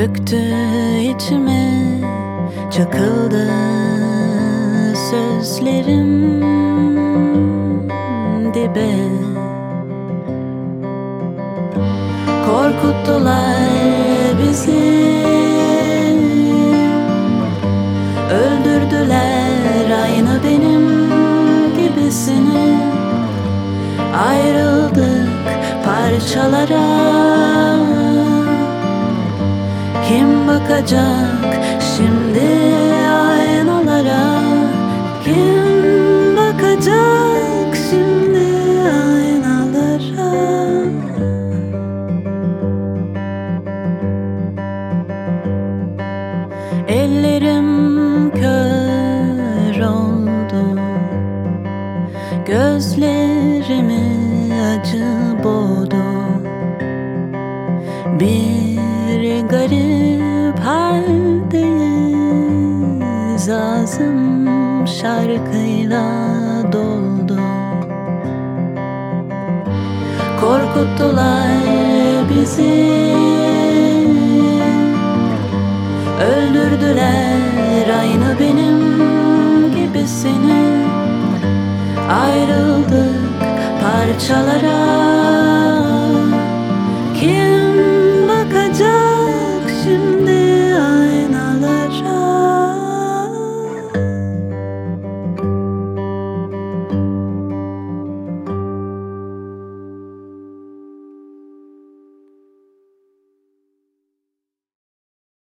Çöktü içime, çakıldı sözlerim dibe. Korkuttular bizi, öldürdüler aynı benim gibisini. Ayrıldık parçalara. Kim bakacak şimdi aynalara? Kim bakacak şimdi aynalara? Ellerim kör oldu, gözlerimi acı boğdu. Bir garip haldeyiz, ağzım şarkıyla doldu. Korkuttular bizi, öldürdüler aynı benim gibisini. Ayrıldık parçalara.